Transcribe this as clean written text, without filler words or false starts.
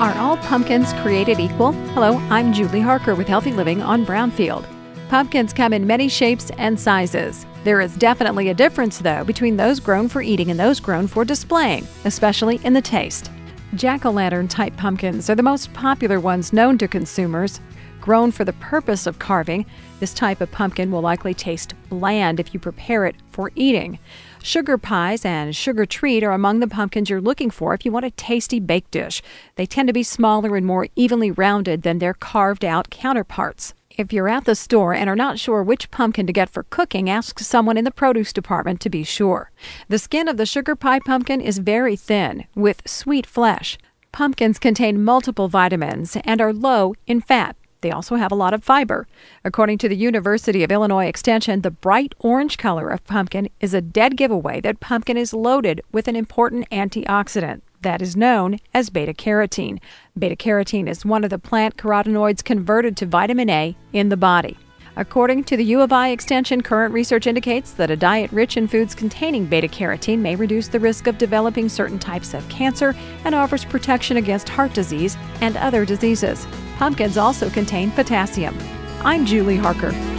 Are all pumpkins created equal? Hello, I'm Julie Harker with Healthy Living on Brownfield. Pumpkins come in many shapes and sizes. There is definitely a difference, though, between those grown for eating and those grown for displaying, especially in the taste. Jack-o'-lantern type pumpkins are the most popular ones known to consumers. Grown for the purpose of carving, this type of pumpkin will likely taste bland if you prepare it for eating. Sugar pies and sugar treat are among the pumpkins you're looking for if you want a tasty baked dish. They tend to be smaller and more evenly rounded than their carved-out counterparts. If you're at the store and are not sure which pumpkin to get for cooking, ask someone in the produce department to be sure. The skin of the sugar pie pumpkin is very thin, with sweet flesh. Pumpkins contain multiple vitamins and are low in fat. They also have a lot of fiber. According to the University of Illinois Extension, the bright orange color of pumpkin is a dead giveaway that pumpkin is loaded with an important antioxidant that is known as beta-carotene. Beta-carotene is one of the plant carotenoids converted to vitamin A in the body. According to the U of I Extension, current research indicates that a diet rich in foods containing beta-carotene may reduce the risk of developing certain types of cancer and offers protection against heart disease and other diseases. Pumpkins also contain potassium. I'm Julie Harker.